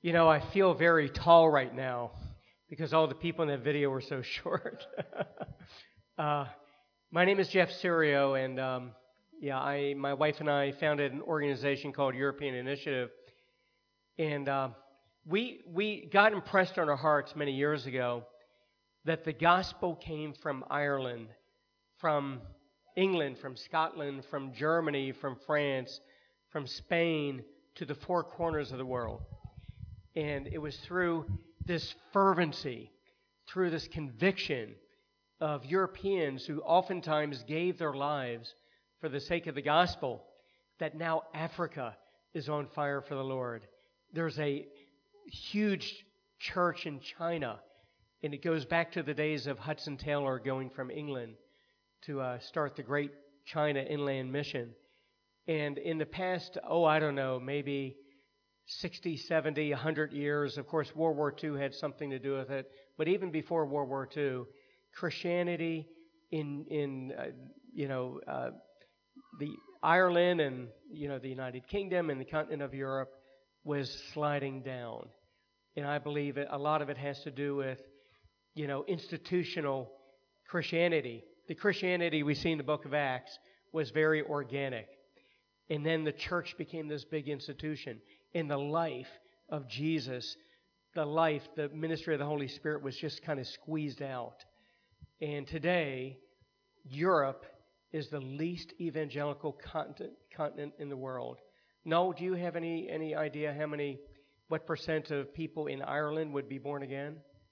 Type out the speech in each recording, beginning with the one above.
You know, I feel very tall right now because all the people in that video were so short. uh, my name is Jeff Serio, and my wife and I founded an organization called European Initiative, and we got impressed on our hearts many years ago that the gospel came from Ireland, from England, from Scotland, from Germany, from France, from Spain to the four corners of the world. And it was through this fervency, through this conviction of Europeans who oftentimes gave their lives for the sake of the gospel, that now Africa is on fire for the Lord. There's a huge church in China, and it goes back to the days of Hudson Taylor going from England to start the great China Inland Mission. And in the past, maybe 60, 70, 100 years. Of course, World War II had something to do with it. But even before World War II, Christianity in the Ireland and the United Kingdom and the continent of Europe was sliding down. And I believe a lot of it has to do with institutional Christianity. The Christianity we see in the book of Acts was very organic. And then the church became this big institution. In the life of Jesus, the ministry of the Holy Spirit was just kind of squeezed out. And today, Europe is the least evangelical continent in the world. Noel, do you have any idea what percent of people in Ireland would be born again?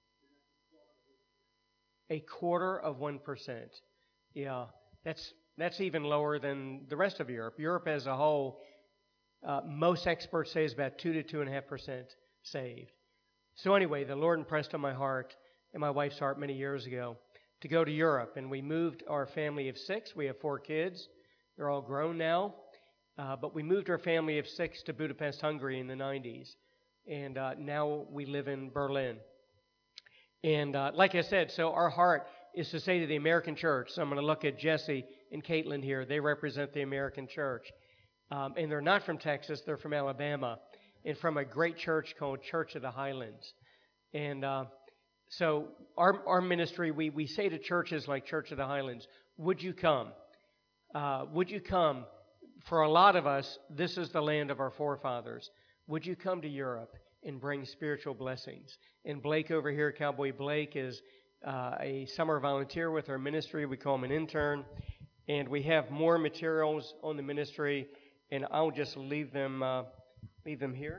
0.25%. Yeah, that's even lower than the rest of Europe. Europe as a whole, most experts say is about 2 to 2.5% saved. So anyway, the Lord impressed on my heart and my wife's heart many years ago to go to Europe. And we moved our family of 6. We have 4 kids. They're all grown now. But we moved our family of 6 to Budapest, Hungary in the 90s. And now we live in Berlin. And like I said, so our heart is to say to the American church, so I'm going to look at Jesse and Caitlin here. They represent the American church. And they're not from Texas, they're from Alabama, and from a great church called Church of the Highlands. And so our ministry, we say to churches like Church of the Highlands, would you come? Would you come? For a lot of us, this is the land of our forefathers. Would you come to Europe and bring spiritual blessings? And Blake over here, Cowboy Blake, is a summer volunteer with our ministry. We call him an intern. And we have more materials on the ministry, and I'll just leave them here.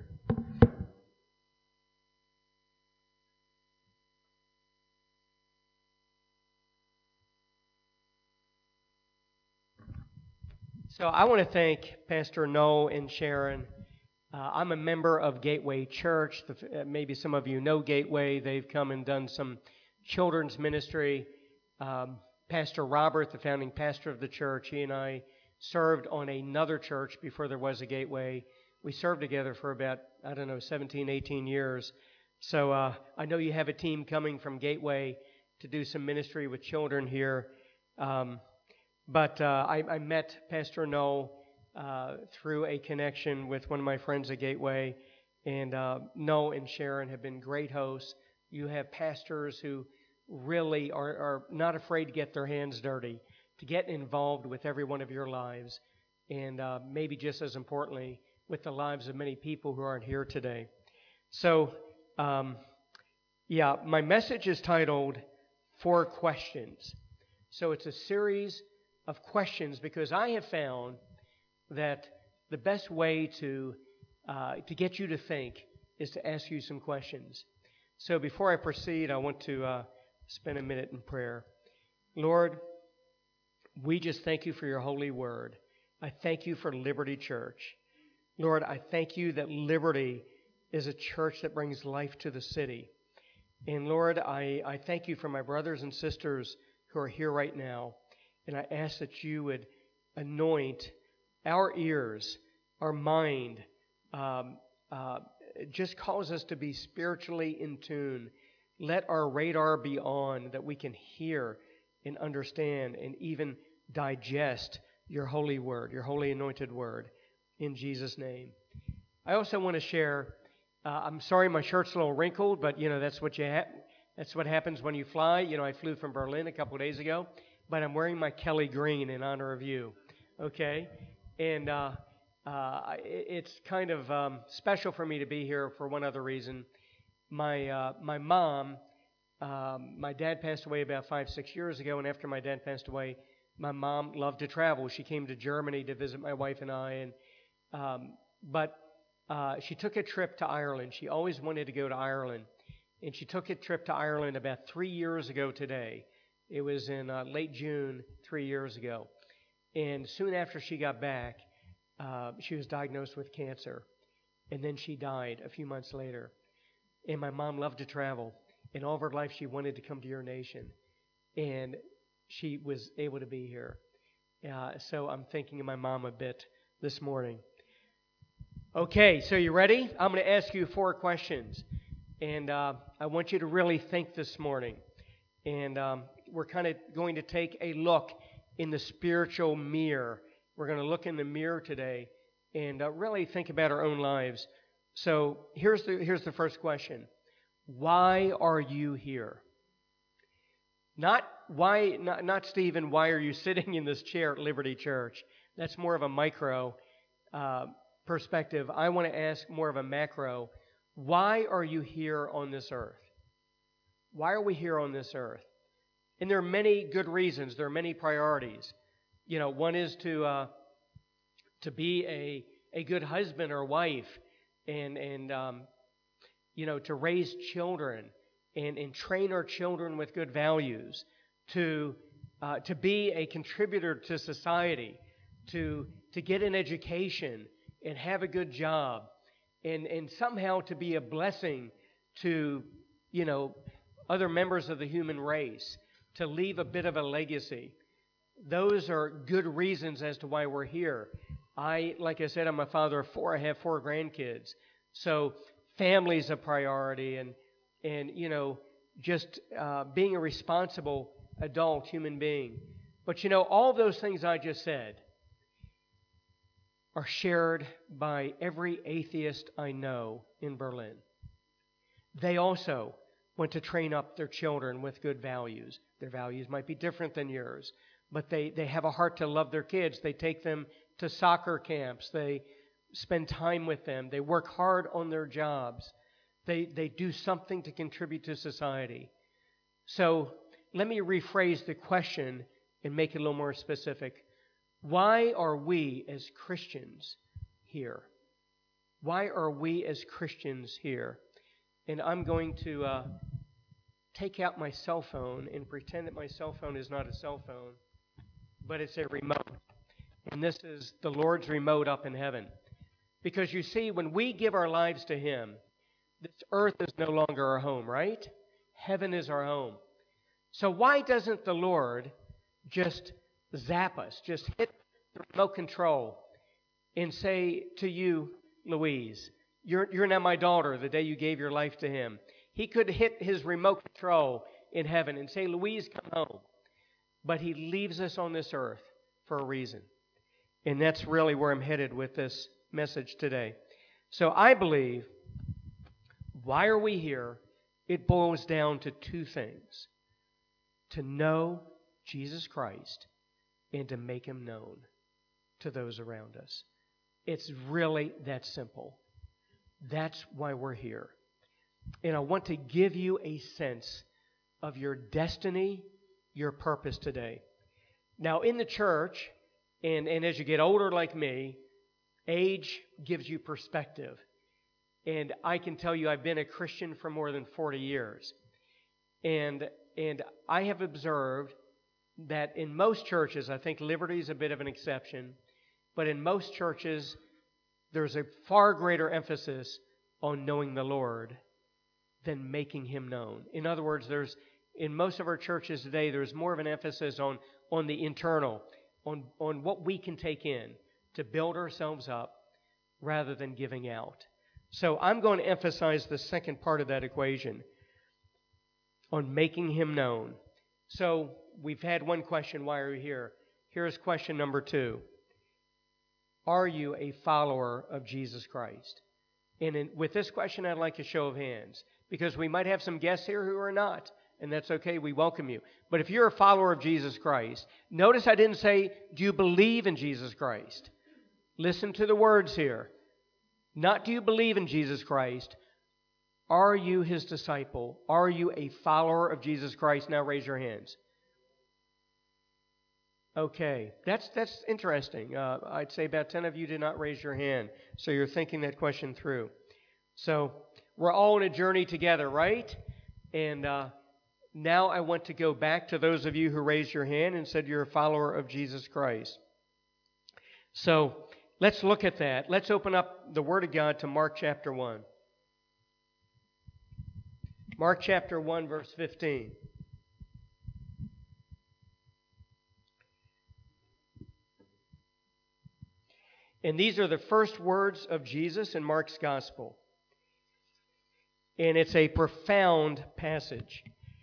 So I want to thank Pastor Noel and Sharon. I'm a member of Gateway Church. Maybe some of you know Gateway. They've come and done some children's ministry. Pastor Robert, the founding pastor of the church, he and I served on another church before there was a Gateway. We served together for about, 17, 18 years. So I know you have a team coming from Gateway to do some ministry with children here. But I met Pastor Noel through a connection with one of my friends at Gateway. And Noel and Sharon have been great hosts. You have pastors who really are not afraid to get their hands dirty, to get involved with every one of your lives, and maybe just as importantly, with the lives of many people who aren't here today. So, my message is titled 4 Questions. So it's a series of questions because I have found that the best way to get you to think is to ask you some questions. So before I proceed, I want to spend a minute in prayer. Lord, we just thank you for your holy word. I thank you for Liberty Church. Lord, I thank you that Liberty is a church that brings life to the city. And Lord, I thank you for my brothers and sisters who are here right now. And I ask that you would anoint our ears, our mind, just cause us to be spiritually in tune. Let our radar be on that we can hear and understand and even digest your holy word, your holy anointed word, in Jesus' name. I also want to share I'm sorry, my shirt's a little wrinkled, but that's what that's what happens when you fly. I flew from Berlin a couple of days ago, but I'm wearing my Kelly green in honor of you. Okay, and it's kind of special for me to be here for one other reason. My mom, my dad passed away about 5-6 years ago, and after my dad passed away, my mom loved to travel. She came to Germany to visit my wife and I, but she took a trip to Ireland. She always wanted to go to Ireland, and she took a trip to Ireland about 3 years ago today. It was in late June 3 years ago, and soon after she got back, she was diagnosed with cancer, and then she died a few months later. And my mom loved to travel. In all of her life, she wanted to come to your nation, and she was able to be here. So I'm thinking of my mom a bit this morning. Okay, so you ready? I'm going to ask you 4 questions, and I want you to really think this morning. And we're kind of going to take a look in the spiritual mirror. We're going to look in the mirror today and really think about our own lives. So here's the first question. Why are you here? Not Stephen, why are you sitting in this chair at Liberty Church? That's more of a micro perspective. I want to ask more of a macro. Why are you here on this earth? Why are we here on this earth? And there are many good reasons. There are many priorities. One is to be a good husband or wife, and to raise children and train our children with good values, to be a contributor to society, to get an education and have a good job, and somehow to be a blessing to other members of the human race, to leave a bit of a legacy. Those are good reasons as to why we're here. Like I said, I'm a father of 4. I have 4 grandkids. So family's a priority, and just being a responsible adult human being. But all those things I just said are shared by every atheist I know in Berlin. They also want to train up their children with good values. Their values might be different than yours, but they have a heart to love their kids. They take them to soccer camps. They spend time with them. They work hard on their jobs. They do something to contribute to society. So let me rephrase the question and make it a little more specific. Why are we as Christians here? Why are we as Christians here? And I'm going to take out my cell phone and pretend that my cell phone is not a cell phone, but it's a remote. And this is the Lord's remote up in heaven. Because you see, when we give our lives to Him, this earth is no longer our home, right? Heaven is our home. So why doesn't the Lord just zap us, just hit the remote control and say to you, Louise, you're now my daughter the day you gave your life to Him? He could hit His remote control in heaven and say, Louise, come home. But He leaves us on this earth for a reason. And that's really where I'm headed with this message today. So I believe, why are we here? It boils down to 2 things. To know Jesus Christ and to make Him known to those around us. It's really that simple. That's why we're here. And I want to give you a sense of your destiny, your purpose today. Now, in the church, and as you get older like me, age gives you perspective. And I can tell you I've been a Christian for more than 40 years. And I have observed that in most churches, I think Liberty is a bit of an exception, but in most churches, there's a far greater emphasis on knowing the Lord than making Him known. In other words, in most of our churches today, there's more of an emphasis on the internal, on what we can take in to build ourselves up rather than giving out. So I'm going to emphasize the second part of that equation, on making Him known. So we've had one question, why are you here? Here's question number 2. Are you a follower of Jesus Christ? And with this question, I'd like a show of hands, because we might have some guests here who are not, and that's okay. We welcome you. But if you're a follower of Jesus Christ, notice I didn't say, do you believe in Jesus Christ? Listen to the words here. Not do you believe in Jesus Christ. Are you His disciple? Are you a follower of Jesus Christ? Now raise your hands. Okay, that's interesting. I'd say about 10 of you did not raise your hand, so you're thinking that question through. So we're all on a journey together, right? And now I want to go back to those of you who raised your hand and said you're a follower of Jesus Christ. So let's look at that. Let's open up the Word of God to Mark chapter 1. Mark chapter 1, verse 15. And these are the first words of Jesus in Mark's gospel. And it's a profound passage.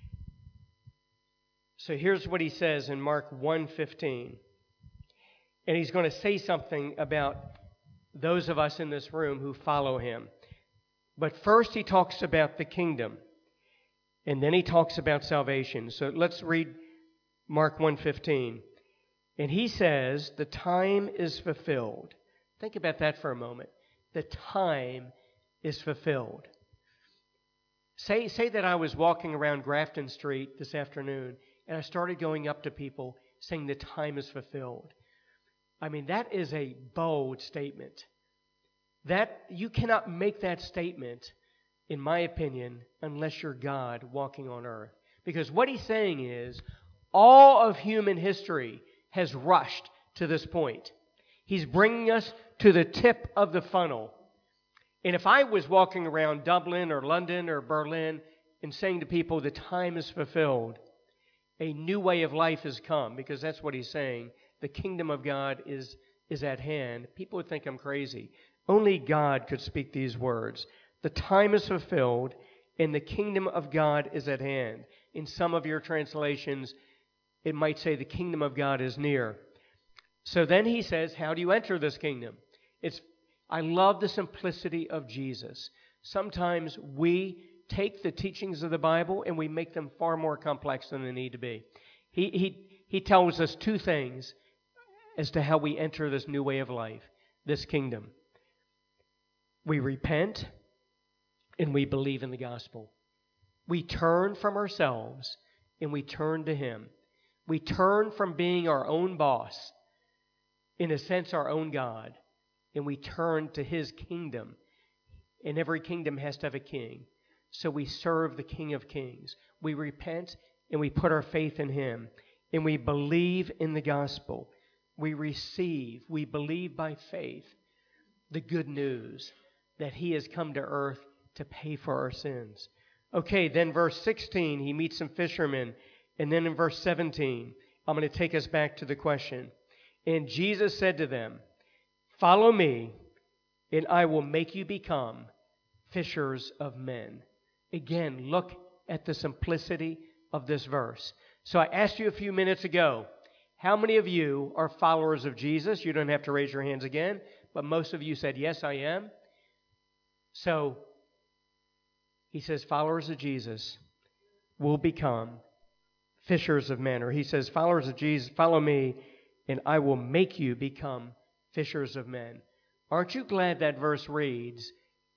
So here's what he says in Mark 1:15. And he's going to say something about those of us in this room who follow him. But first he talks about the kingdom. And then he talks about salvation. So let's read Mark 1:15. And he says, the time is fulfilled. Think about that for a moment. The time is fulfilled. Say that I was walking around Grafton Street this afternoon and I started going up to people saying the time is fulfilled. I mean, that is a bold statement. That you cannot make that statement, in my opinion, unless you're God walking on earth. Because what he's saying is, all of human history has rushed to this point. He's bringing us to the tip of the funnel. And if I was walking around Dublin or London or Berlin and saying to people, the time is fulfilled, a new way of life has come, because that's what he's saying. The kingdom of God is at hand. People would think I'm crazy. Only God could speak these words. The time is fulfilled and the kingdom of God is at hand. In some of your translations, it might say the kingdom of God is near. So then he says, how do you enter this kingdom? I love the simplicity of Jesus. Sometimes we take the teachings of the Bible and we make them far more complex than they need to be. He tells us two things as to how we enter this new way of life, this kingdom. We repent and we believe in the gospel. We turn from ourselves and we turn to Him. We turn from being our own boss, in a sense our own God, and we turn to His kingdom. And every kingdom has to have a king. So we serve the King of Kings. We repent and we put our faith in Him. And we believe in the gospel. We believe by faith the good news that He has come to earth to pay for our sins. Okay, then verse 16, He meets some fishermen. And then in verse 17, I'm going to take us back to the question. And Jesus said to them, follow me, and I will make you become fishers of men. Again, look at the simplicity of this verse. So I asked you a few minutes ago, how many of you are followers of Jesus? You don't have to raise your hands again, but most of you said, yes, I am. So he says, followers of Jesus will become fishers of men. Or he says, followers of Jesus, follow me, and I will make you become fishers of men. Aren't you glad that verse reads,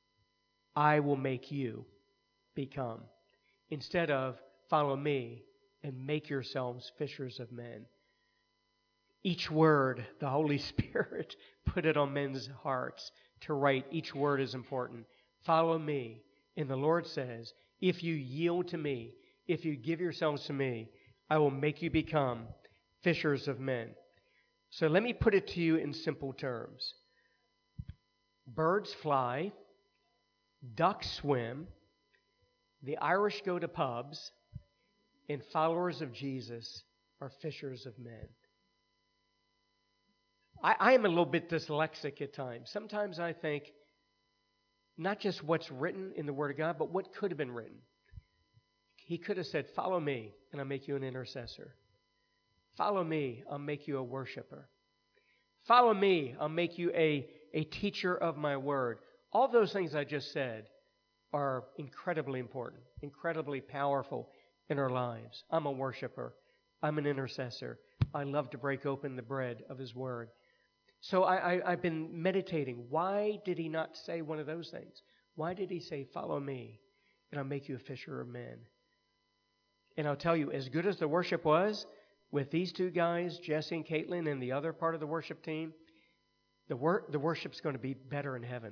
I will make you become, instead of follow me and make yourselves fishers of men. Each word, the Holy Spirit put it on men's hearts to write. Each word is important. Follow me. And the Lord says, if you yield to me, if you give yourselves to me, I will make you become fishers of men. So let me put it to you in simple terms. Birds fly, ducks swim, the Irish go to pubs, and followers of Jesus are fishers of men. I am a little bit dyslexic at times. Sometimes I think not just what's written in the Word of God, but what could have been written. He could have said, follow me, and I'll make you an intercessor. Follow me, I'll make you a worshiper. Follow me, I'll make you a teacher of my word. All those things I just said are incredibly important, incredibly powerful in our lives. I'm a worshiper. I'm an intercessor. I love to break open the bread of His Word. So I've been meditating. Why did He not say one of those things? Why did He say, follow me, and I'll make you a fisher of men? And I'll tell you, as good as the worship was, with these two guys, Jesse and Caitlin, and the other part of the worship team, the worship's going to be better in heaven.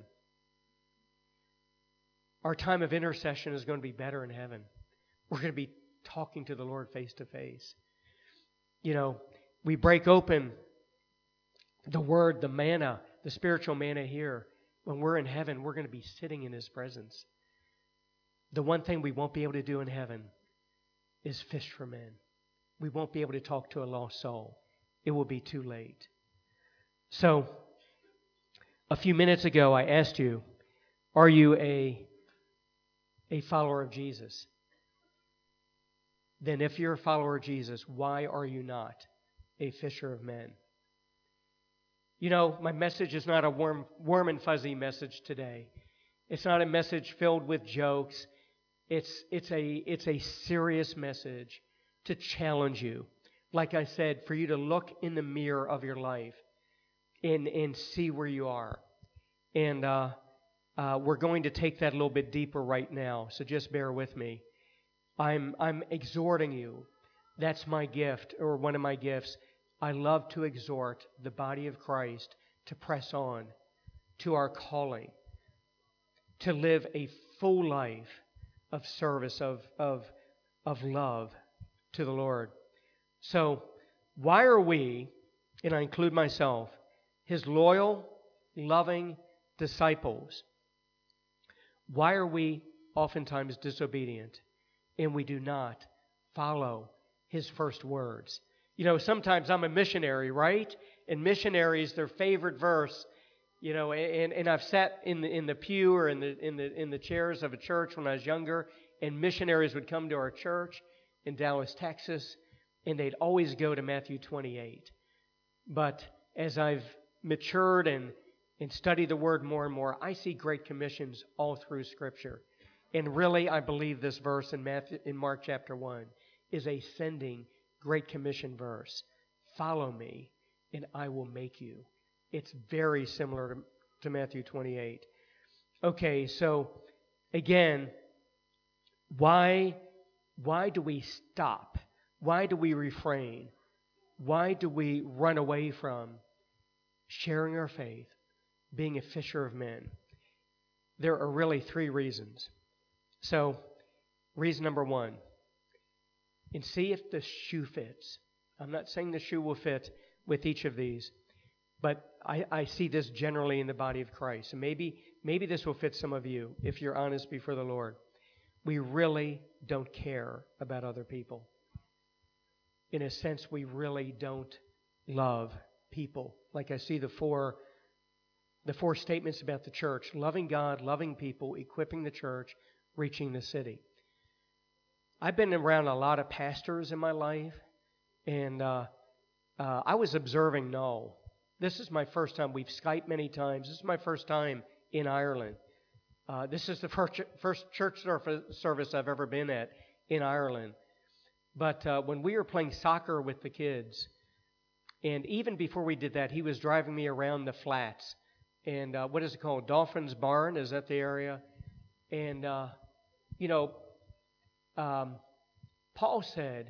Our time of intercession is going to be better in heaven. We're going to be talking to the Lord face to face. You know, we break open the Word, the manna, the spiritual manna here. When we're in heaven, we're going to be sitting in His presence. The one thing we won't be able to do in heaven is fish for men. We won't be able to talk to a lost soul. It will be too late. So, a few minutes ago, I asked you, are you a follower of Jesus? Then if you're a follower of Jesus, why are you not a fisher of men? You know, my message is not a warm and fuzzy message today. It's not a message filled with jokes. It's a serious message to challenge you. Like I said, for you to look in the mirror of your life and see where you are. And we're going to take that a little bit deeper right now, so just bear with me. I'm exhorting you. That's my gift, or one of my gifts. I love to exhort the body of Christ to press on to our calling, to live a full life of service, of love to the Lord. So, why are we, and I include myself, His loyal, loving disciples? Why are we oftentimes disobedient and we do not follow His first words? You know, sometimes I'm a missionary, right? And missionaries, their favorite verse, you know, and I've sat in the pew or in the chairs of a church when I was younger, and missionaries would come to our church in Dallas, Texas, and they'd always go to Matthew 28. But as I've matured and studied the Word more and more, I see great commissions all through Scripture. And really, I believe this verse in Mark chapter 1 is a sending Great Commission verse. Follow me, and I will make you. It's very similar to Matthew 28. Okay, so again, why do we stop? Why do we refrain? Why do we run away from sharing our faith, being a fisher of men? There are really three reasons. So, reason number one, and see if the shoe fits. I'm not saying the shoe will fit with each of these, but I see this generally in the body of Christ. And maybe this will fit some of you if you're honest before the Lord. We really don't care about other people. In a sense, we really don't love people. Like I see the four statements about the church: loving God, loving people, equipping the church, reaching the city. I've been around a lot of pastors in my life, and I was observing Noel. This is my first time. We've Skyped many times. This is my first time in Ireland. This is the first church service I've ever been at in Ireland. But when we were playing soccer with the kids, and even before we did that, he was driving me around the flats. And what is it called? Dolphin's Barn? Is that the area? And, Paul said,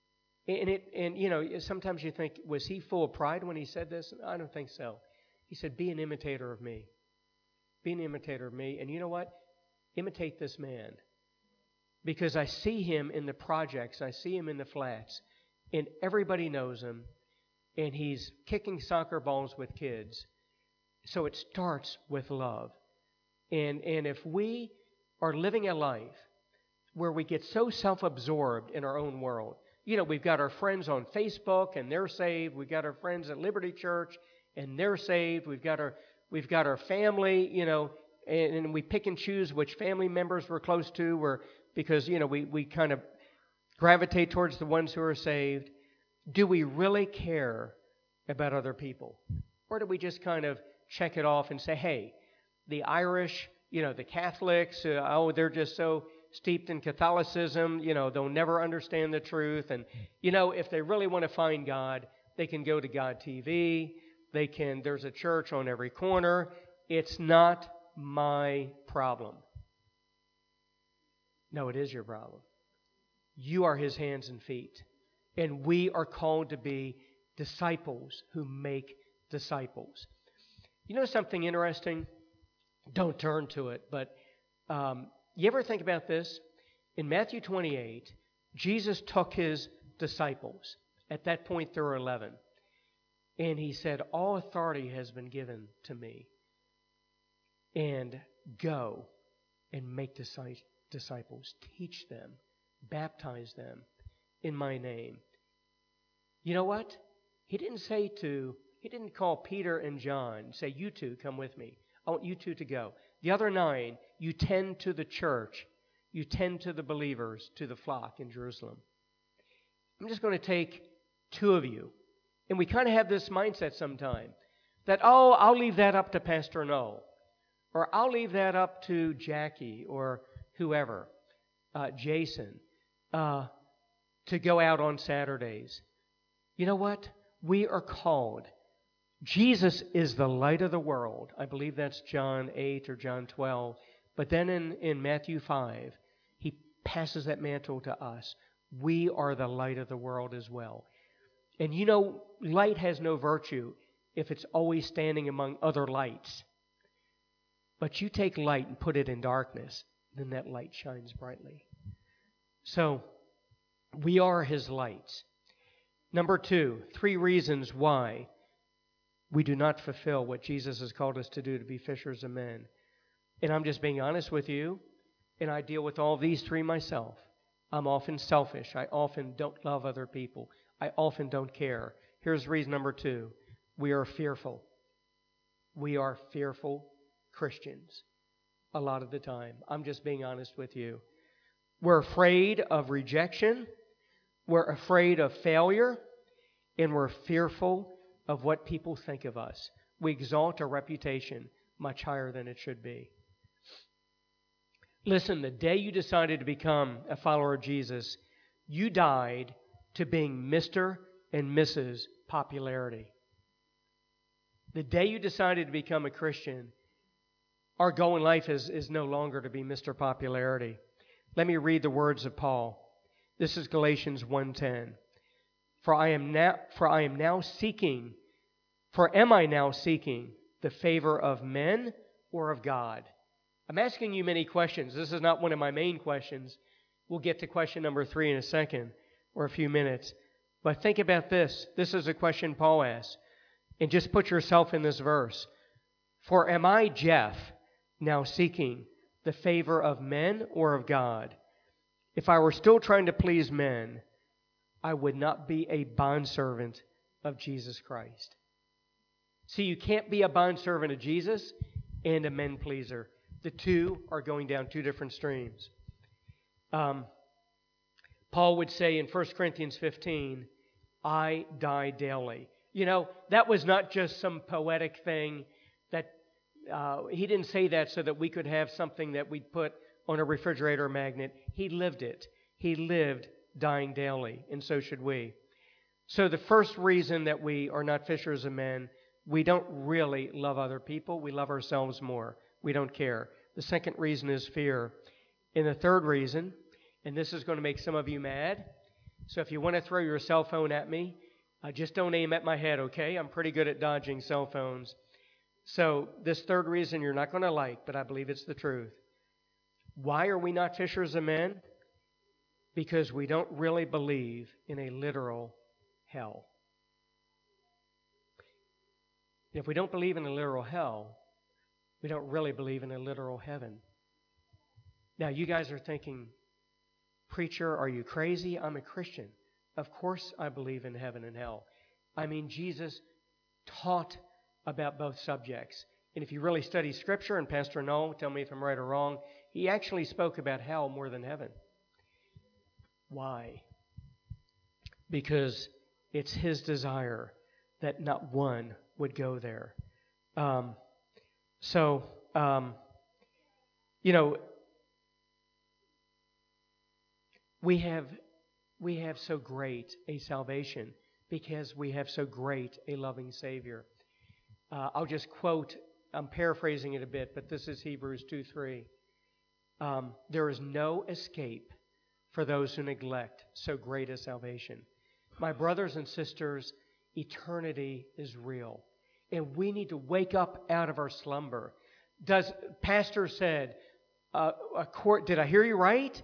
and sometimes you think, was he full of pride when he said this? I don't think so. He said, be an imitator of me. Be an imitator of me. And you know what? Imitate this man. Because I see him in the projects. I see him in the flats. And everybody knows him. And he's kicking soccer balls with kids. So it starts with love. And if we are living a life where we get so self-absorbed in our own world, you know, we've got our friends on Facebook and they're saved. We've got our friends at Liberty Church and they're saved. We've got our family, you know, and we pick and choose which family members we're close to, because, you know, we kind of gravitate towards the ones who are saved. Do we really care about other people? Or do we just kind of check it off and say, hey, the Irish, the Catholics, they're just so steeped in Catholicism, they'll never understand the truth. And, if they really want to find God, they can go to God TV. There's a church on every corner. It's not my problem. No, it is your problem. You are His hands and feet. And we are called to be disciples who make disciples. You know something interesting? Don't turn to it, but you ever think about this? In Matthew 28, Jesus took His disciples. At that point, there were 11. And He said, all authority has been given to me. And go and make disciples. Teach them. Baptize them in my name. You know what? He didn't call Peter and John and say, you two come with me. I want you two to go. The other 9, you tend to the church. You tend to the believers, to the flock in Jerusalem. I'm just going to take 2 of you. And we kind of have this mindset sometimes that, I'll leave that up to Pastor Noel. Or I'll leave that up to Jackie or whoever, Jason, to go out on Saturdays. You know what? We are called. Jesus is the light of the world. I believe that's John 8 or John 12. But then in Matthew 5, He passes that mantle to us. We are the light of the world as well. And light has no virtue if it's always standing among other lights. But you take light and put it in darkness, then that light shines brightly. So, we are His lights. Number 2, 3 reasons why we do not fulfill what Jesus has called us to do, to be fishers of men. And I'm just being honest with you, and I deal with all these 3 myself. I'm often selfish. I often don't love other people. I often don't care. Here's reason number 2. We are fearful. We are fearful Christians a lot of the time. I'm just being honest with you. We're afraid of rejection. We're afraid of failure. And we're fearful of what people think of us. We exalt our reputation much higher than it should be. Listen, the day you decided to become a follower of Jesus, you died to being Mr. and Mrs. Popularity. The day you decided to become a Christian, our goal in life is no longer to be Mr. Popularity. Let me read the words of Paul. This is Galatians 1:10. Am I now seeking the favor of men or of God? I'm asking you many questions. This is not one of my main questions. We'll get to question number 3 in a second or a few minutes. But think about this. This is a question Paul asks. And just put yourself in this verse. For am I, Jeff, now seeking the favor of men or of God? If I were still trying to please men, I would not be a bondservant of Jesus Christ. See, you can't be a bondservant of Jesus and a men pleaser. The 2 are going down 2 different streams. Paul would say in 1 Corinthians 15, I die daily. That was not just some poetic thing that he didn't say that so that we could have something that we'd put on a refrigerator magnet. He lived it. He lived dying daily, and so should we. So the first reason that we are not fishers of men, we don't really love other people. We love ourselves more. We don't care. The second reason is fear. And the third reason, and this is going to make some of you mad, so if you want to throw your cell phone at me, just don't aim at my head, okay? I'm pretty good at dodging cell phones. So this third reason you're not going to like, but I believe it's the truth. Why are we not fishers of men? Because we don't really believe in a literal hell. If we don't believe in a literal hell, we don't really believe in a literal heaven. Now, you guys are thinking, preacher, are you crazy? I'm a Christian. Of course I believe in heaven and hell. I mean, Jesus taught about both subjects. And if you really study Scripture, and Pastor Noel, tell me if I'm right or wrong, he actually spoke about hell more than heaven. Why? Because it's his desire that not one would go there. So um, you know, we have so great a salvation because we have so great a loving Savior. I'll just quote, I'm paraphrasing it a bit, but this is Hebrews 2:3. There is no escape for those who neglect so great a salvation. My brothers and sisters, eternity is real. And we need to wake up out of our slumber. Pastor said, did I hear you right?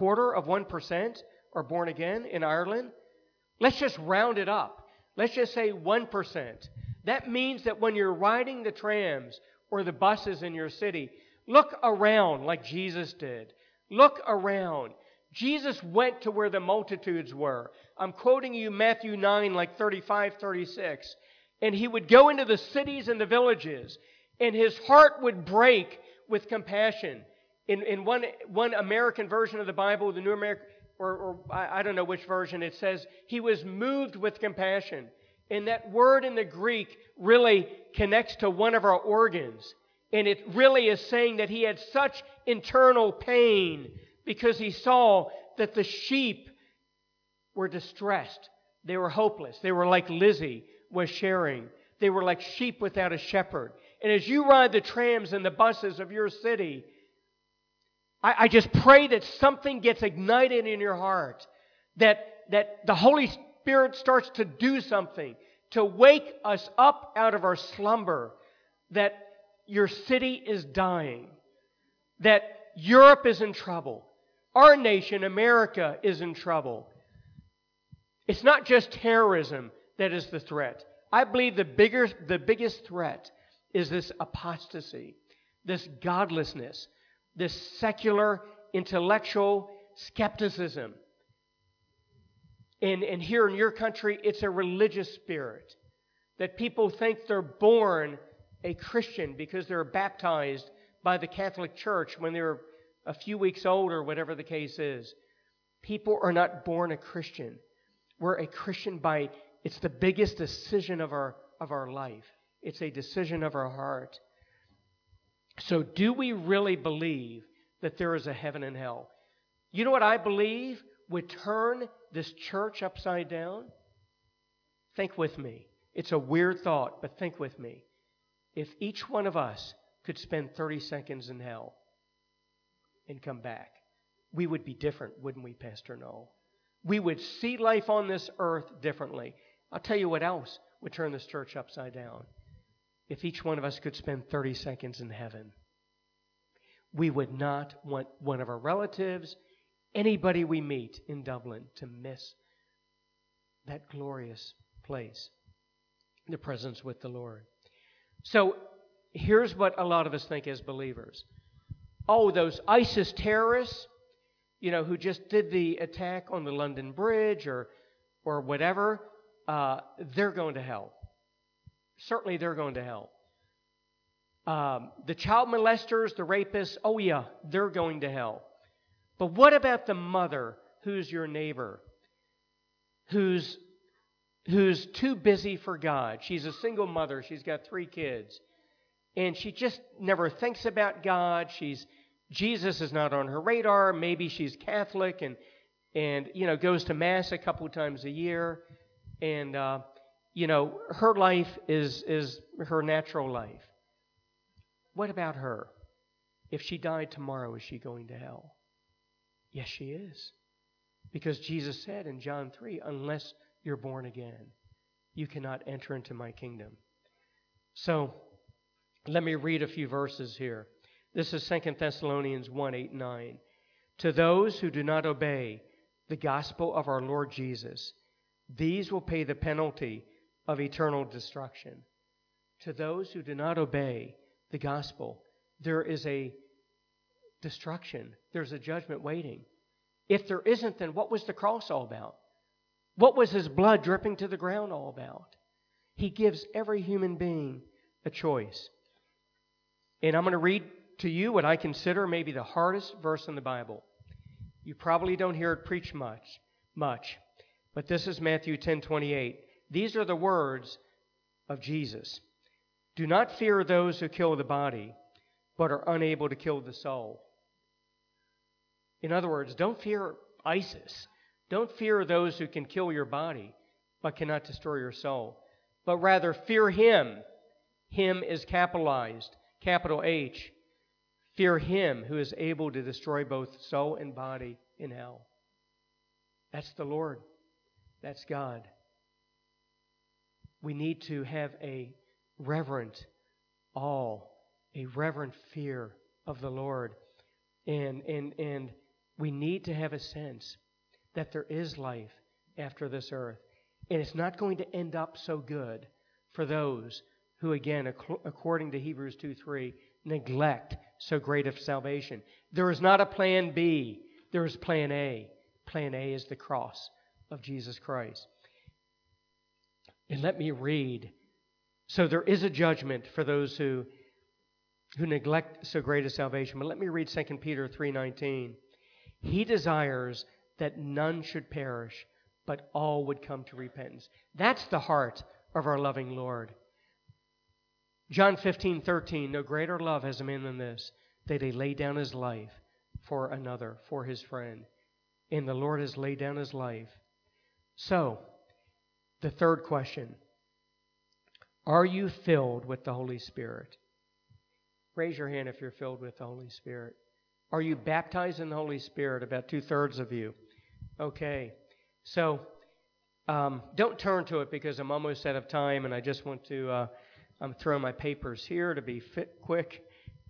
1/4% are born again in Ireland? Let's just round it up. Let's just say 1%. That means that when you're riding the trams or the buses in your city, look around like Jesus did. Look around. Jesus went to where the multitudes were. I'm quoting you Matthew 9, like 35, 36. And he would go into the cities and the villages, and his heart would break with compassion. In one American version of the Bible, the New American, or I don't know which version, it says he was moved with compassion. And that word in the Greek really connects to one of our organs. And it really is saying that he had such internal pain because he saw that the sheep were distressed. They were hopeless. They were like Lizzie was sharing. They were like sheep without a shepherd. And as you ride the trams and the buses of your city, I just pray that something gets ignited in your heart, that the Holy Spirit starts to do something to wake us up out of our slumber, that your city is dying, that Europe is in trouble, our nation, America, is in trouble. It's not just terrorism that is the threat. I believe the biggest threat is this apostasy, this godlessness, this secular intellectual skepticism. And here in your country, it's a religious spirit that people think they're born a Christian because they're baptized by the Catholic Church when they're a few weeks old or whatever the case is. People are not born a Christian. We're a Christian it's the biggest decision of our life. It's a decision of our heart. So do we really believe that there is a heaven and hell? You know what I believe would turn this church upside down? Think with me. It's a weird thought, but think with me. If each one of us could spend 30 seconds in hell and come back, we would be different, wouldn't we, Pastor Noel? We would see life on this earth differently. I'll tell you what else would turn this church upside down. If each one of us could spend 30 seconds in heaven, we would not want one of our relatives, anybody we meet in Dublin, to miss that glorious place, the presence with the Lord. So here's what a lot of us think as believers. Oh, those ISIS terrorists, who just did the attack on the London Bridge or whatever, they're going to hell. Certainly they're going to hell. The child molesters, the rapists, oh yeah, they're going to hell. But what about the mother who's your neighbor, who's too busy for God? She's a single mother. She's got 3 kids. And she just never thinks about God. Jesus is not on her radar. Maybe she's Catholic and goes to Mass a couple times a year. And, her life is her natural life. What about her? If she died tomorrow, is she going to hell? Yes, she is. Because Jesus said in John 3, unless you're born again, you cannot enter into my kingdom. So, let me read a few verses here. This is 2 Thessalonians 1, 8, 9. To those who do not obey the gospel of our Lord Jesus, these will pay the penalty of eternal destruction. To those who do not obey the gospel, there is a destruction. There's a judgment waiting. If there isn't, then what was the cross all about? What was his blood dripping to the ground all about? He gives every human being a choice. And I'm going to read to you what I consider maybe the hardest verse in the Bible. You probably don't hear it preached much, but this is Matthew 10:28. These are the words of Jesus. Do not fear those who kill the body, but are unable to kill the soul. In other words, don't fear ISIS. Don't fear those who can kill your body, but cannot destroy your soul. But rather fear Him. Him is capitalized, capital H. Fear Him who is able to destroy both soul and body in hell. That's the Lord. That's God. We need to have a reverent awe, a reverent fear of the Lord. And we need to have a sense that there is life after this earth. And it's not going to end up so good for those who, again, according to Hebrews 2:3, neglect so great a salvation. There is not a plan B. There is plan A. Plan A is the cross of Jesus Christ. And let me read. So there is a judgment for those who neglect so great a salvation. But let me read 2 Peter 3:19. He desires that none should perish, but all would come to repentance. That's the heart of our loving Lord. John 15:13, no greater love has a man than this, that he lay down his life for another, for his friend. And the Lord has laid down His life. So, the third question, are you filled with the Holy Spirit? Raise your hand if you're filled with the Holy Spirit. Are you baptized in the Holy Spirit? About 2/3 of you. Okay. So, don't turn to it because I'm almost out of time and I just want to, I'm throwing my papers here to be quick.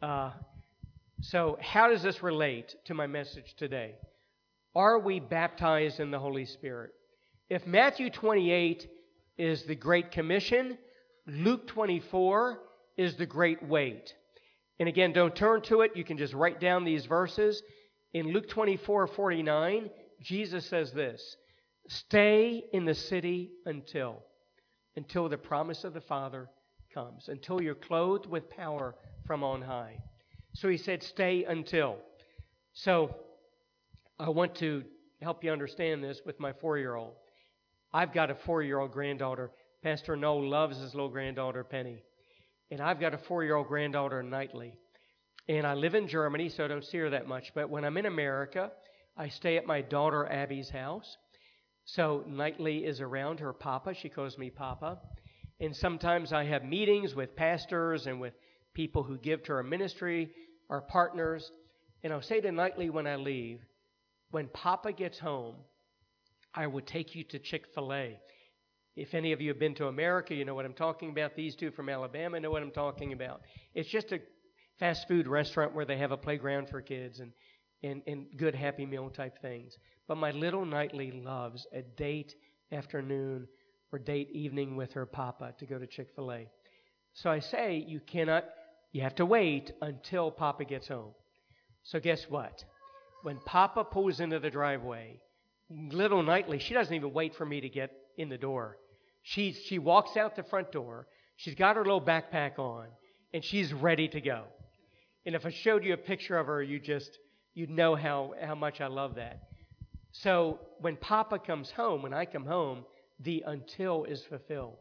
So, how does this relate to my message today? Are we baptized in the Holy Spirit? If Matthew 28 is the Great Commission, Luke 24 is the Great Weight. And again, don't turn to it. You can just write down these verses. In Luke 24:49, Jesus says this, stay in the city until the promise of the Father comes, until you're clothed with power from on high. So He said, stay until. So, I want to help you understand this with my 4-year-old. I've got a 4-year-old granddaughter. Pastor Noel loves his little granddaughter, Penny. And I've got a 4-year-old granddaughter, Knightley. And I live in Germany, so I don't see her that much. But when I'm in America, I stay at my daughter Abby's house. So Knightley is around her papa. She calls me Papa. And sometimes I have meetings with pastors and with people who give to our ministry, our partners. And I'll say to Knightley when I leave, when Papa gets home, I would take you to Chick-fil-A. If any of you have been to America, you know what I'm talking about. These two from Alabama know what I'm talking about. It's just a fast food restaurant where they have a playground for kids and good Happy Meal type things. But my little Knightley loves a date afternoon or date evening with her Papa to go to Chick-fil-A. So I say you have to wait until Papa gets home. So guess what? When Papa pulls into the driveway, little Knightley, she doesn't even wait for me to get in the door. She walks out the front door. She's got her little backpack on, and she's ready to go. And if I showed you a picture of her, you'd know how much I love that. So when Papa comes home, when I come home, the until is fulfilled.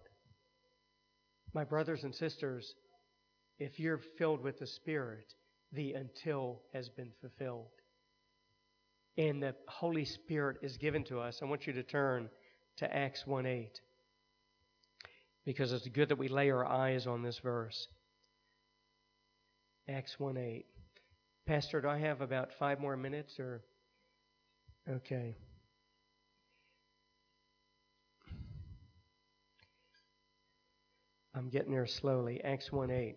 My brothers and sisters, if you're filled with the Spirit, the until has been fulfilled. And the Holy Spirit is given to us. I want you to turn to Acts 1:8. Because it's good that we lay our eyes on this verse. Acts 1:8. Pastor, do I have about 5 more minutes or? Okay. I'm getting there slowly. Acts 1:8.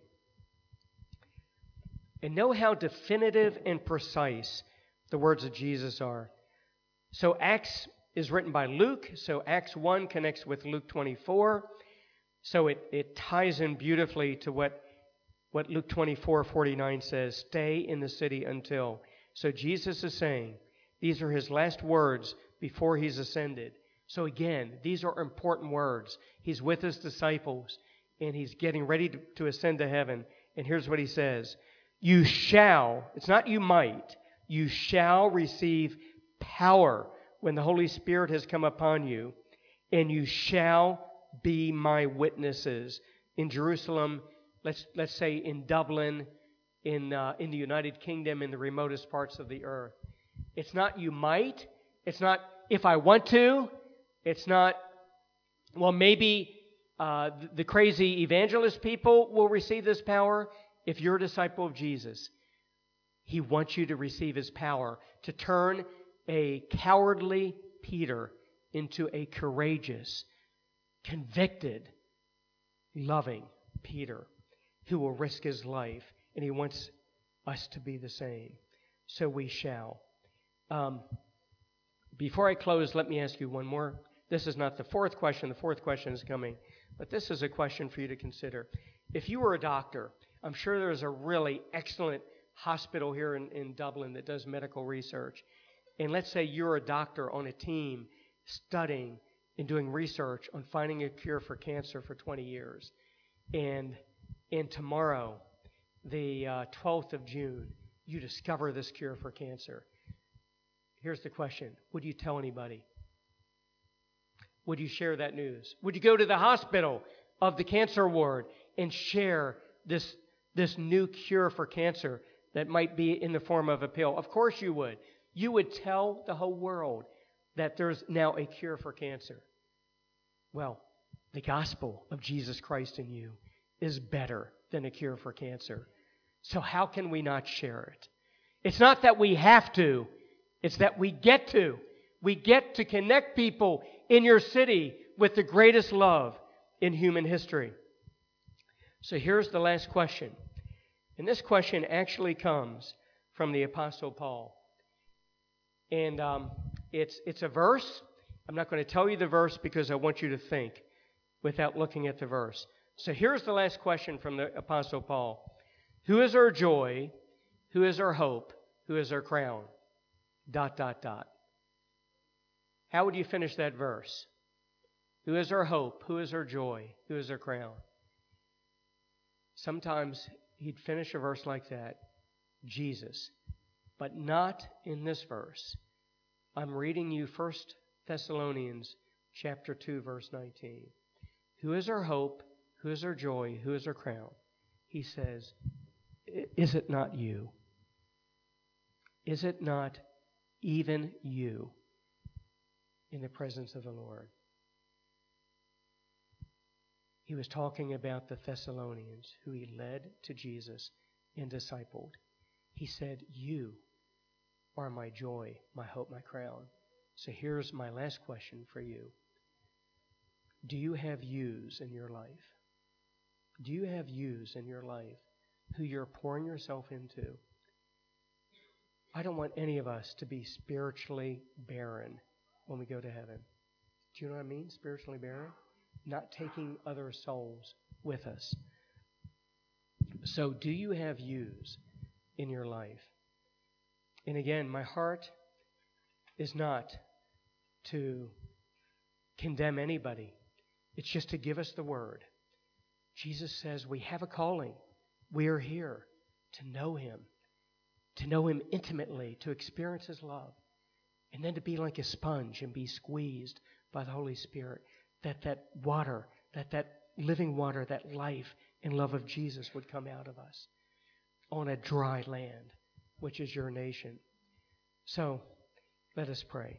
And know how definitive and precise the words of Jesus are. So Acts is written by Luke. So Acts 1 connects with Luke 24. So it ties in beautifully to what Luke 24:49 says. Stay in the city until. So Jesus is saying, these are His last words before He's ascended. So again, these are important words. He's with His disciples and He's getting ready to ascend to heaven. And here's what He says. You shall, it's not you might, you shall receive power when the Holy Spirit has come upon you, and you shall be my witnesses in Jerusalem, let's say in Dublin, in the United Kingdom, in the remotest parts of the earth. It's not you might. It's not if I want to. It's not, well, maybe the crazy evangelist people will receive this power. If you're a disciple of Jesus, He wants you to receive His power to turn a cowardly Peter into a courageous, convicted, loving Peter who will risk his life. And He wants us to be the same. So we shall. Before I close, let me ask you one more. This is not the fourth question. The fourth question is coming. But this is a question for you to consider. If you were a doctor, I'm sure there's a really excellent hospital here in Dublin that does medical research. And let's say you're a doctor on a team studying and doing research on finding a cure for cancer for 20 years. And tomorrow, the 12th of June, you discover this cure for cancer. Here's the question. Would you tell anybody? Would you share that news? Would you go to the hospital of the cancer ward and share this new cure for cancer that might be in the form of a pill? Of course you would. You would tell the whole world that there's now a cure for cancer. Well, the gospel of Jesus Christ in you is better than a cure for cancer. So how can we not share it? It's not that we have to. It's that we get to. We get to connect people in your city with the greatest love in human history. So here's the last question. And this question actually comes from the Apostle Paul. And it's a verse. I'm not going to tell you the verse because I want you to think without looking at the verse. So here's the last question from the Apostle Paul. Who is our joy? Who is our hope? Who is our crown? ... How would you finish that verse? Who is our hope? Who is our joy? Who is our crown? Sometimes he'd finish a verse like that, Jesus, but not in this verse. I'm reading you 1 Thessalonians chapter 2, verse 19. Who is our hope? Who is our joy? Who is our crown? He says, is it not you? Is it not even you in the presence of the Lord? He was talking about the Thessalonians who he led to Jesus and discipled. He said, you are my joy, my hope, my crown. So here's my last question for you. Do you have yous in your life? Do you have yous in your life who you're pouring yourself into? I don't want any of us to be spiritually barren when we go to heaven. Do you know what I mean, spiritually barren? Not taking other souls with us. So do you have yous in your life? And again, my heart is not to condemn anybody. It's just to give us the word. Jesus says we have a calling. We are here to know Him intimately, to experience His love, and then to be like a sponge and be squeezed by the Holy Spirit, that water, that living water, that life and love of Jesus would come out of us on a dry land, which is your nation. So, let us pray.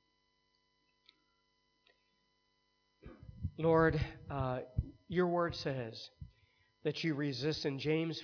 Lord, your word says that you resist in James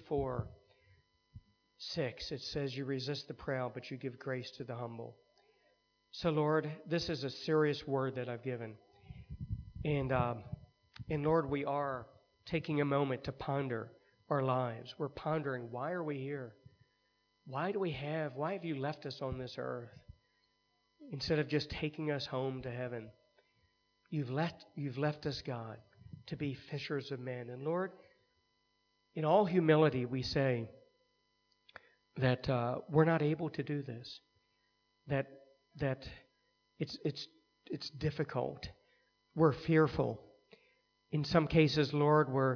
4:6. It says you resist the proud, but you give grace to the humble. So, Lord, this is a serious word that I've given. And Lord, we are taking a moment to ponder our lives. We're pondering, why are we here? Why have you left us on this earth? Instead of just taking us home to heaven. You've left us, God, to be fishers of men. And Lord, in all humility, we say that we're not able to do this. That it's difficult. We're fearful. In some cases, Lord, we're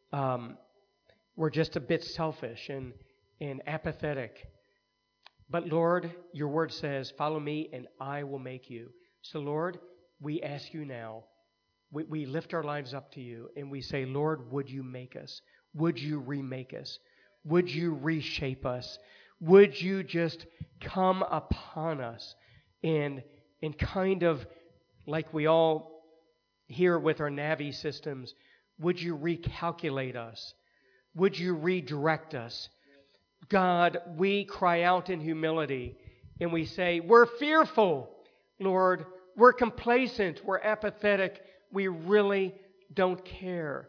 just a bit selfish and apathetic. But Lord, your word says, follow me and I will make you. So Lord, we ask you now, we lift our lives up to you and we say, Lord, would you make us? Would you remake us? would you reshape us? Would you just come upon us and kind of like we all here with our Navi systems, would you recalculate us? Would you redirect us? God, we cry out in humility and we say, we're fearful, Lord. We're complacent. We're apathetic. We really don't care.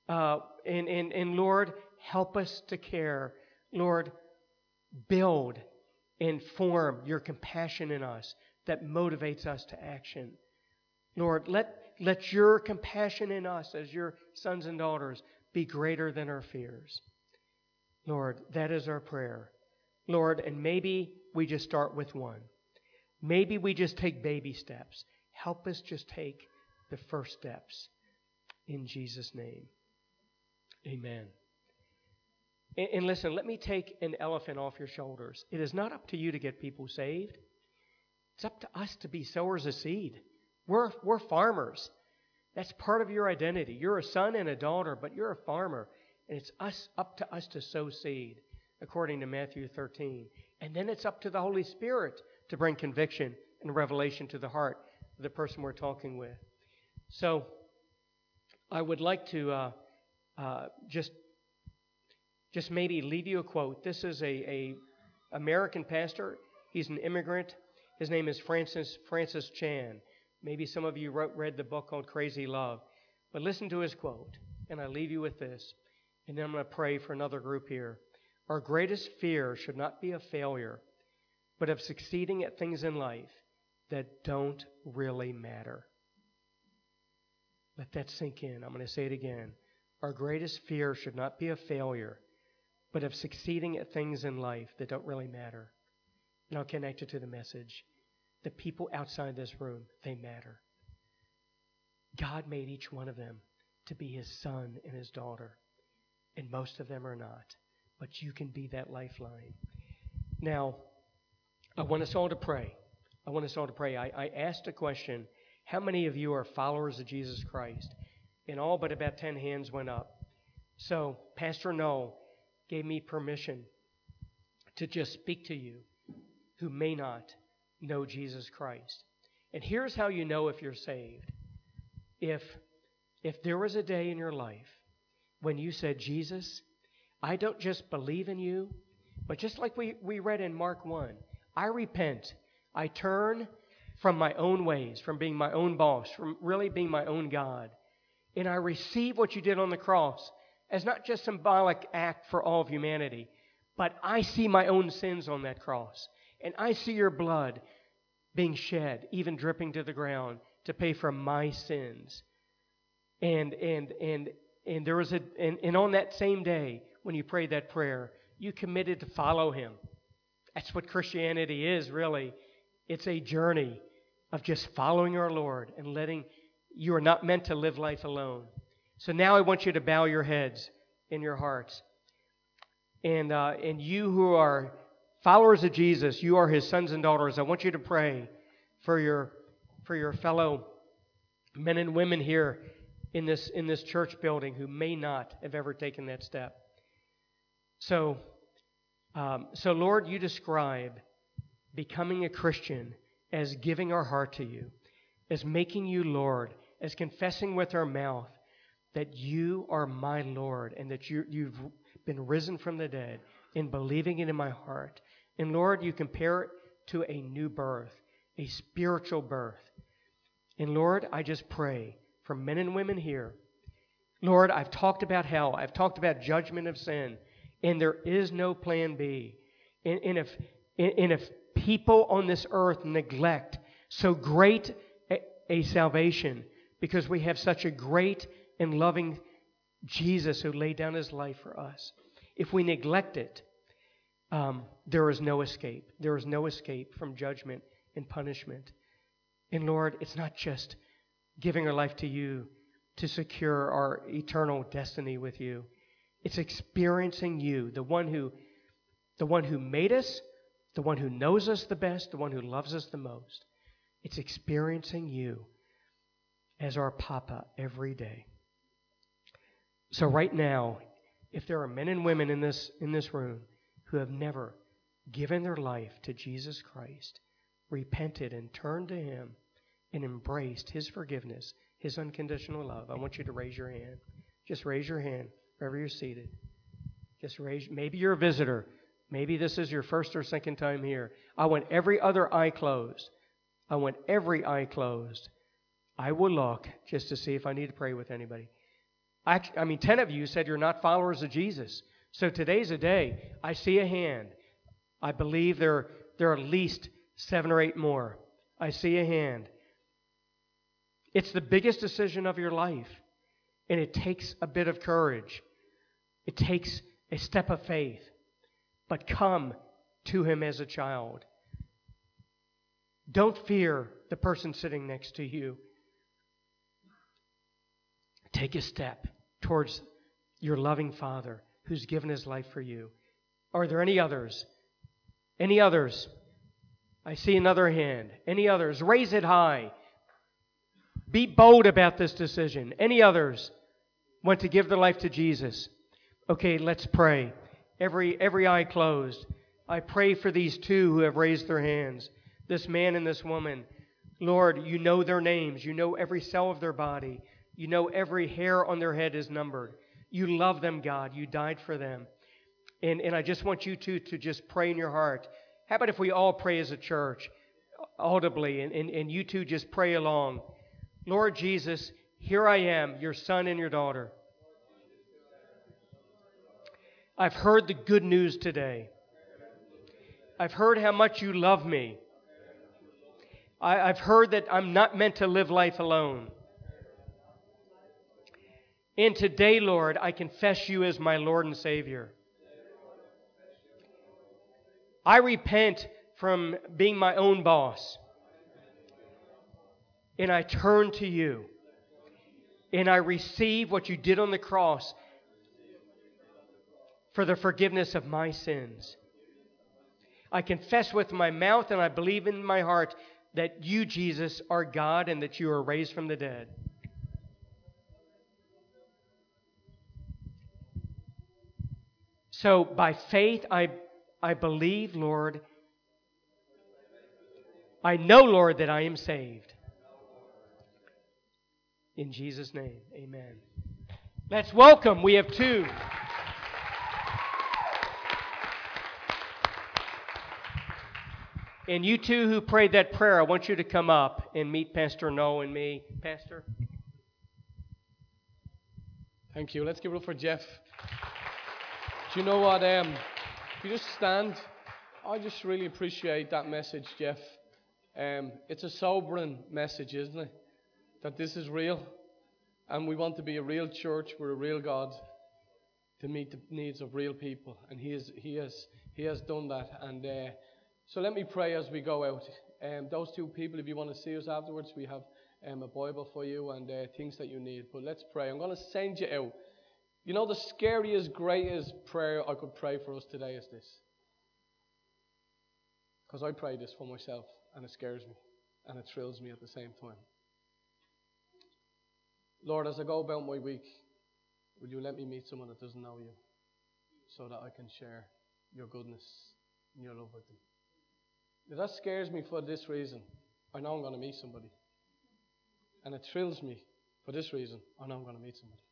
And Lord, help us to care. Lord, build and form your compassion in us that motivates us to action. Lord, let your compassion in us as your sons and daughters be greater than our fears. Lord, that is our prayer. Lord, and maybe we just start with one. Maybe we just take baby steps. Help us just take the first steps. In Jesus' name. Amen. And listen, let me take an elephant off your shoulders. It is not up to you to get people saved. It's up to us to be sowers of seed. We're farmers. That's part of your identity. You're a son and a daughter, but you're a farmer. And it's up to us to sow seed, according to Matthew 13. And then it's up to the Holy Spirit to bring conviction and revelation to the heart of the person we're talking with. So I would like to just maybe leave you a quote. This is a American pastor. He's an immigrant. His name is Francis Chan. Maybe some of you read the book called Crazy Love. But listen to his quote, and I leave you with this. And then I'm going to pray for another group here. Our greatest fear should not be of failure, but of succeeding at things in life that don't really matter. Let that sink in. I'm going to say it again. Our greatest fear should not be of failure, but of succeeding at things in life that don't really matter. And I'll connect it to the message. The people outside this room, they matter. God made each one of them to be His son and His daughter. And most of them are not. But you can be that lifeline. Now, I want us all to pray. I asked a question. How many of you are followers of Jesus Christ? And all but about 10 hands went up. So, Pastor Noel gave me permission to just speak to you who may not know Jesus Christ. And here's how you know if you're saved. If there was a day in your life when you said, Jesus, I don't just believe in you, but just like we read in Mark 1, I repent. I turn from my own ways, from being my own boss, from really being my own God. And I receive what you did on the cross as not just a symbolic act for all of humanity, but I see my own sins on that cross. And I see your blood being shed, even dripping to the ground, to pay for my sins. And there was and on that same day, when you prayed that prayer, you committed to follow Him. That's what Christianity is, really. It's a journey of just following our Lord and you are not meant to live life alone. So now I want you to bow your heads in your hearts. And you who are followers of Jesus, you are His sons and daughters. I want you to pray for your fellow men and women here in this church building who may not have ever taken that step. So Lord, you describe becoming a Christian as giving our heart to you, as making you Lord, as confessing with our mouth that you are my Lord and that you've been risen from the dead, and believing it in my heart. And Lord, you compare it to a new birth, a spiritual birth. And Lord, I just pray for men and women here. Lord, I've talked about hell. I've talked about judgment of sin. And there is no plan B. And if people on this earth neglect so great a salvation, because we have such a great and loving Jesus who laid down His life for us, if we neglect it, there is no escape. There is no escape from judgment and punishment. And Lord, it's not just giving our life to you to secure our eternal destiny with you. It's experiencing you, the one who made us, the one who knows us the best, the one who loves us the most. It's experiencing you as our Papa every day. So right now, if there are men and women in this room who have never given their life to Jesus Christ, repented and turned to Him and embraced His forgiveness, His unconditional love, I want you to raise your hand. Just raise your hand wherever you're seated. Just raise. Maybe you're a visitor. Maybe this is your first or second time here. I want every other eye closed. I want every eye closed. I will look just to see if I need to pray with anybody. 10 of you said you're not followers of Jesus. So today's a day. I see a hand. I believe there are at least 7 or 8 more. I see a hand. It's the biggest decision of your life. And it takes a bit of courage. It takes a step of faith. But come to Him as a child. Don't fear the person sitting next to you. Take a step towards your loving Father who's given His life for you. Are there any others? Any others? I see another hand. Any others? Raise it high. Be bold about this decision. Any others want to give their life to Jesus? Okay, let's pray. Every eye closed. I pray for these 2 who have raised their hands. This man and this woman. Lord, you know their names. You know every cell of their body. You know every hair on their head is numbered. You love them, God. You died for them. And I just want you to just pray in your heart. How about if we all pray as a church, audibly, and you two just pray along. Lord Jesus, here I am, your son and your daughter. I've heard the good news today. I've heard how much you love me. I've heard that I'm not meant to live life alone. And today, Lord, I confess you as my Lord and Savior. I repent from being my own boss. And I turn to you. And I receive what you did on the cross for the forgiveness of my sins. I confess with my mouth and I believe in my heart that you, Jesus, are God and that you are raised from the dead. So by faith, I believe, Lord, I know, Lord, that I am saved. In Jesus' name, amen. Let's welcome. We have 2. And you 2 who prayed that prayer, I want you to come up and meet Pastor Noel and me. Pastor? Thank you. Let's give it up for Jeff. Do you know what? If you just stand, I just really appreciate that message, Jeff. It's a sobering message, isn't it? That this is real. And we want to be a real church with a real God to meet the needs of real people. And He has done that. And so let me pray as we go out. Those 2 people, if you want to see us afterwards, we have a Bible for you and things that you need. But let's pray. I'm going to send you out. You know, the scariest, greatest prayer I could pray for us today is this. Because I pray this for myself, and it scares me, and it thrills me at the same time. Lord, as I go about my week, will you let me meet someone that doesn't know you, so that I can share your goodness and your love with them? If that scares me for this reason, I know I'm going to meet somebody. And it thrills me for this reason, I know I'm going to meet somebody.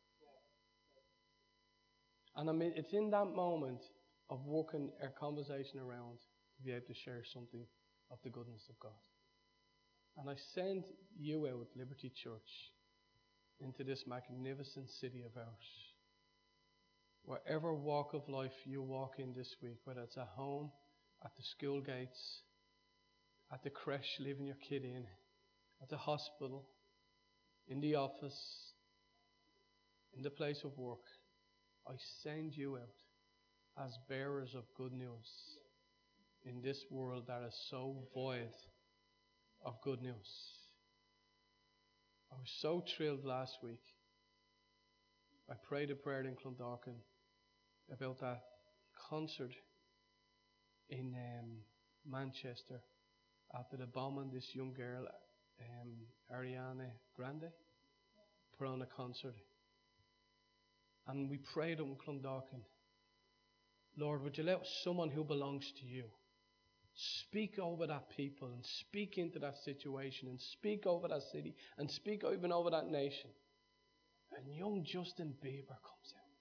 And it's in that moment of working our conversation around to be able to share something of the goodness of God. And I send you out, Liberty Church, into this magnificent city of ours. Whatever walk of life you walk in this week, whether it's at home, at the school gates, at the creche leaving your kid in, at the hospital, in the office, in the place of work, I send you out as bearers of good news in this world that is so void of good news. I was so thrilled last week. I prayed a prayer in Clondalkin about that concert in Manchester after the bombing. This young girl, Ariana Grande, put on a concert. And we prayed in Clondalkin, Lord, would you let someone who belongs to you speak over that people and speak into that situation and speak over that city and speak even over that nation. And young Justin Bieber comes out.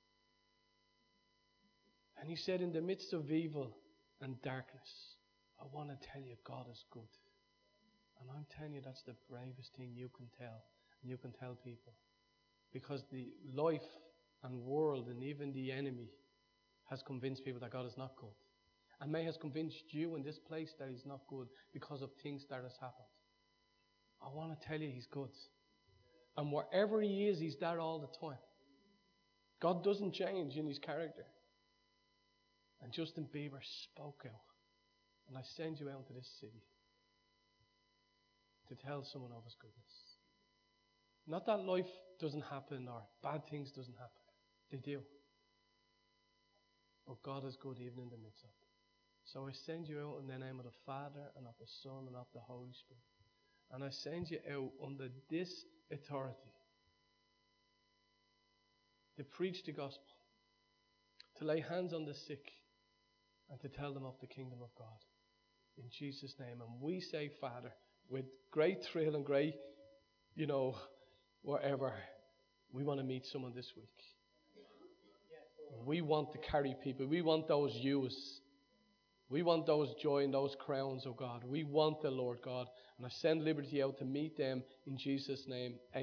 And he said, in the midst of evil and darkness, I want to tell you God is good. And I'm telling you that's the bravest thing you can tell. And you can tell people. Because the life and world and even the enemy has convinced people that God is not good. And may has convinced you in this place that He's not good because of things that has happened. I want to tell you He's good. And wherever He is, He's there all the time. God doesn't change in His character. And Justin Bieber spoke out. And I send you out to this city to tell someone of His goodness. Not that life doesn't happen or bad things doesn't happen. They do. But God is good even in the midst of it. So I send you out in the name of the Father and of the Son and of the Holy Spirit. And I send you out under this authority to preach the gospel, to lay hands on the sick, and to tell them of the kingdom of God. In Jesus' name. And we say, Father, with great thrill and great, whatever, we want to meet someone this week. We want to carry people. We want those youths. We want those joy and those crowns, oh God. We want the Lord God. And I send Liberty out to meet them in Jesus' name. Amen.